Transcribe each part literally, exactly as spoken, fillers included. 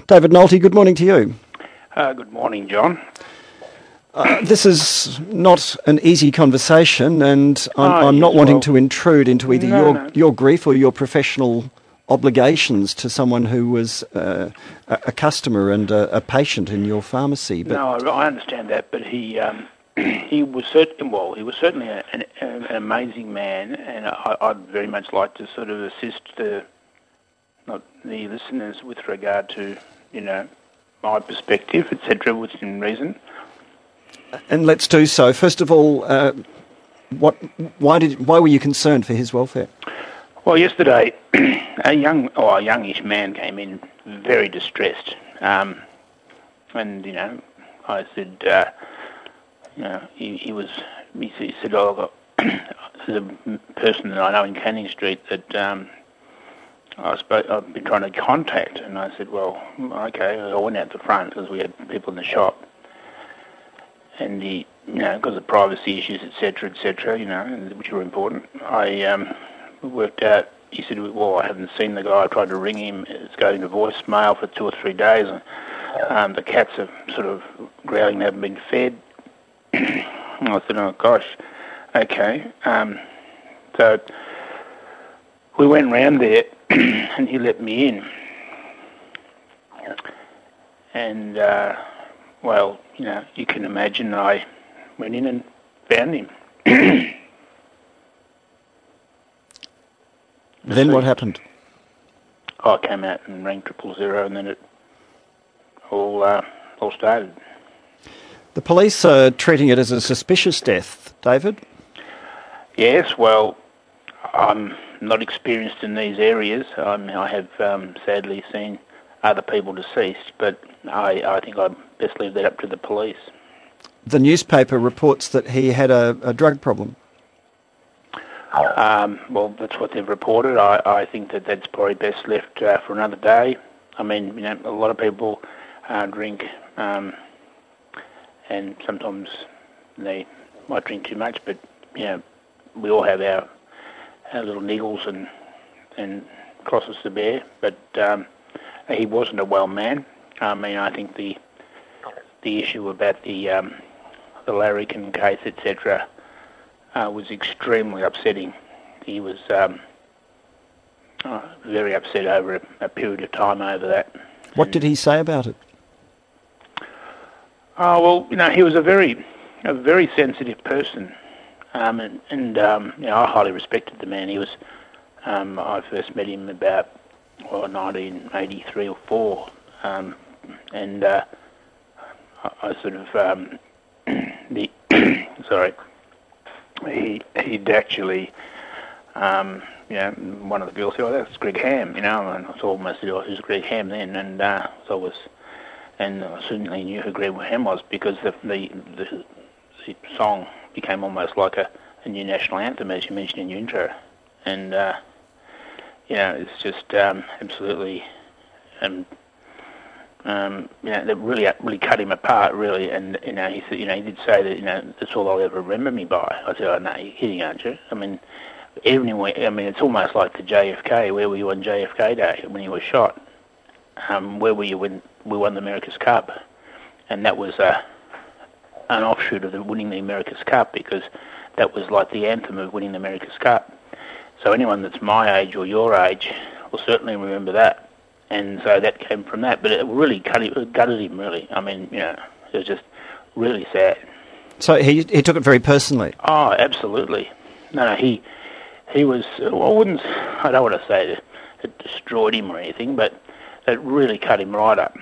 David Nolte, good morning to you. Uh, good morning, John. Uh, this is not an easy conversation, and I'm, oh, I'm yes, not wanting well, to intrude into either no, your no. your grief or your professional obligations to someone who was uh, a, a customer and a, a patient in your pharmacy. But No, I understand that, but he um, he was certain. Well, he was certainly a, an, an amazing man, and I, I'd very much like to sort of assist the not the listeners with regard to you know my perspective, et cetera, within reason. And let's do so. First of all, uh, what? Why did? Why were you concerned for his welfare? Well, yesterday, a young or a youngish man came in very distressed, um, and you know, I said, uh, you know, he, he was. He, he said, "Oh, I've got, there's a person that I know in Canning Street that um, I spoke, I've been trying to contact," and I said, "Well, okay." I went out the front because we had people in the shop. And he, you know, because of privacy issues, et cetera, et cetera, you know, which were important, I um, worked out. He said, "Well, I haven't seen the guy. I tried to ring him. It's going to voicemail for two or three days. And, um, the cats are sort of growling. They haven't been fed." And I said, "Oh gosh, okay." Um, so we went round there, and he let me in, and. Uh, Well, you know, you can imagine I went in and found him. Then what happened? I came out and rang triple zero, and then it all uh, all started. The police are treating it as a suspicious death, David. Yes, well, I'm not experienced in these areas. I'm, I have um, sadly seen other people deceased, but I, I think I best leave that up to the police. The newspaper reports that he had a, a drug problem. Um, well, that's what they've reported. I, I think that that's probably best left uh, for another day. I mean, you know, a lot of people uh, drink, um, and sometimes they might drink too much, but, you know, we all have our, our little niggles and, and crosses to bear, but um, he wasn't a well man. I mean, I think the the issue about the um, the larrikin case, et cetera, uh, was extremely upsetting. He was um, uh, very upset over a, a period of time over that. What did he say about it? Oh well, you know, he was a very a very sensitive person, um, and, and um, you know, I highly respected the man. He was. Um, I first met him about well, nineteen eighty-three or four. Um, and uh, I, I sort of um, the sorry, he he'd actually um, you know one of the girls said, "Oh, that's Greg Ham," you know, and I was almost said, "Oh, who's Greg Ham then?" And uh, so I was, and I certainly knew who Greg Ham was because the the, the, the song became almost like a, a new national anthem, as you mentioned in your intro, and uh, you know, it's just um, absolutely. Um, Um, you know, that really, really cut him apart, really. And you know, he said, you know, he did say that, you know, that's all they'll ever remember me by. I said, "Oh no, you're kidding, aren't you?" I mean, everywhere. I mean, it's almost like the J F K. Where were you on J F K Day when he was shot? Um, where were you when we won the America's Cup? And that was uh, an offshoot of the winning the America's Cup because that was like the anthem of winning the America's Cup. So anyone that's my age or your age will certainly remember that. And so that came from that, but it really cut him, gutted him, really. I mean, you know, it was just really sad. So he he took it very personally? Oh, absolutely. No, no, he he was, well, I wouldn't, I don't want to say that it destroyed him or anything, but it really cut him right up.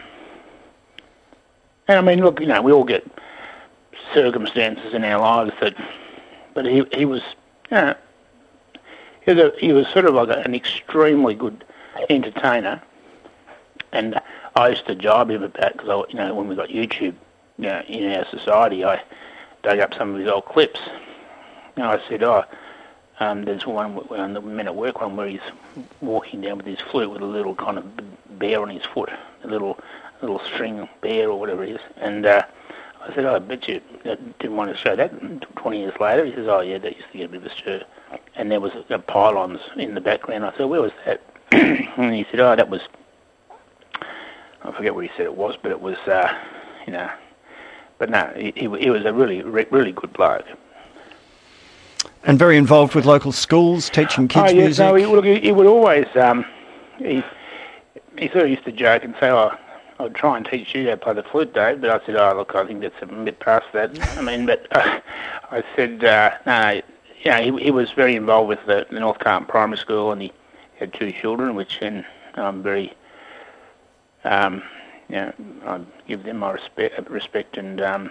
And I mean, look, you know, we all get circumstances in our lives that, but he he was, you know, he was, a, he was sort of like an extremely good entertainer. And I used to jibe him about, because, you know, when we got YouTube, you know, in our society, I dug up some of his old clips. And I said, oh, um, there's one, when the men at work one, where he's walking down with his flute with a little kind of bear on his foot, a little little string bear or whatever it is. And uh, I said, oh, I bet you didn't want to show that twenty years later. He says, oh, yeah, that used to get a bit of a stir. And there was uh, pylons in the background. I said, where was that? And he said, oh, that was forget where he said it was, but it was, uh, you know, but no, he, he he was a really, really good bloke. And very involved with local schools, teaching kids oh, yes, music. No, he would, he would always, um, he, he sort of used to joke and say, oh, I'd try and teach you how to play the flute, Dave, but I said, oh, look, I think that's a bit past that. I mean, but uh, I said, uh, no, you know, he, he was very involved with the, the North Carlton Primary School, and he had two children, which and I'm very, um, you know, I give them my respect, respect and um,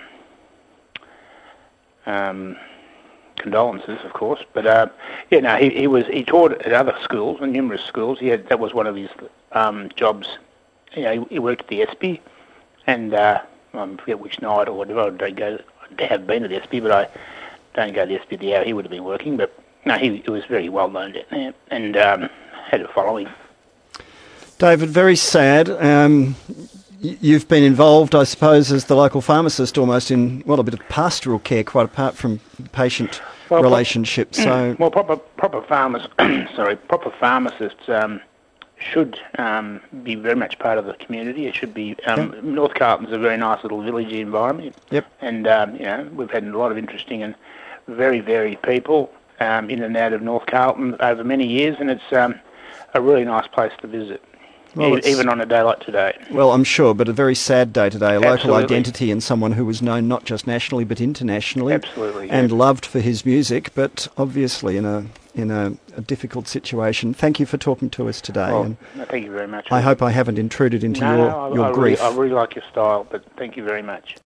um, condolences, of course. But uh, yeah, no, he, he was he taught at other schools, and numerous schools. He had that was one of his um, jobs. You know, he, he worked at the S P, and uh, I forget which night or whatever. I don't go. I have been to the S P, but I don't go to the S P the hour he would have been working. But no, he, he was very well known down there, and um, had a following. David, very sad. Um, you've been involved, I suppose, as the local pharmacist, almost in well a bit of pastoral care, quite apart from patient well, relationships. So, well, proper proper farmers, sorry, proper pharmacists um, should um, be very much part of the community. It should be. Um, yeah. North Carlton's a very nice little villagey environment. Yep. And um, you know, we've had a lot of interesting and very varied people um, in and out of North Carlton over many years, and it's um, a really nice place to visit. Well, even on a day like today. Well, I'm sure, but a very sad day today. A local Absolutely. identity and someone who was known not just nationally but internationally. Absolutely. And yeah. loved for his music, but obviously in a in a, a difficult situation. Thank you for talking to us today. Well, and no, thank you very much. I hope I haven't intruded into no, your, no, I, your I grief. Really, I really like your style, but thank you very much.